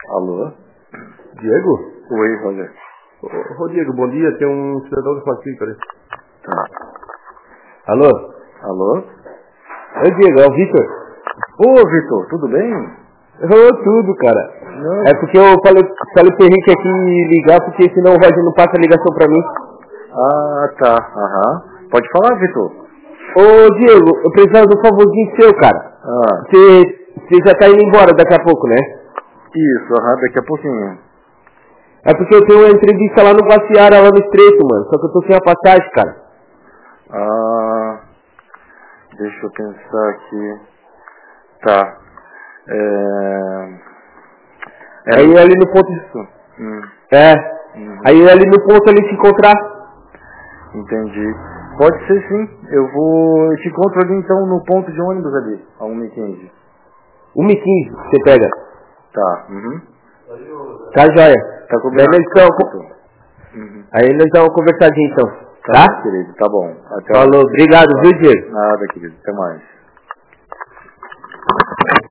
Alô? Diego? Oi, Roger. Ô Diego, bom dia. Tem um cidadão que fala aqui, peraí. Tá. Alô? Alô? Oi, Diego, é o Vitor? Ô, Vitor, tudo bem? Ô, tudo, cara. Não. É porque eu falei pro Henrique aqui ligar, porque senão o Roger não passa a ligação pra mim. Ah, tá. Aham. Pode falar, Vitor? Ô, Diego, eu precisava de um favorzinho seu, cara. Você já tá indo embora daqui a pouco, né? Isso, daqui a pouquinho. É porque eu tenho uma entrevista lá no Guaciara, lá no Estreito, mano. Só que eu tô sem a passagem, cara. Deixa eu pensar aqui. Tá. Aí ali no ponto... Isso. Aí ali no ponto ali te encontrar. Entendi. Pode ser sim. Eu te encontro ali então no ponto de ônibus ali, a 1h15. 1h15 você pega. Tá. Tá, joia. Tá combinado. Aí nós damos uma conversadinha então. Tá? Querido, tá bom. Até Falou, obrigado, viu, Diego? Nada, querido. Até mais.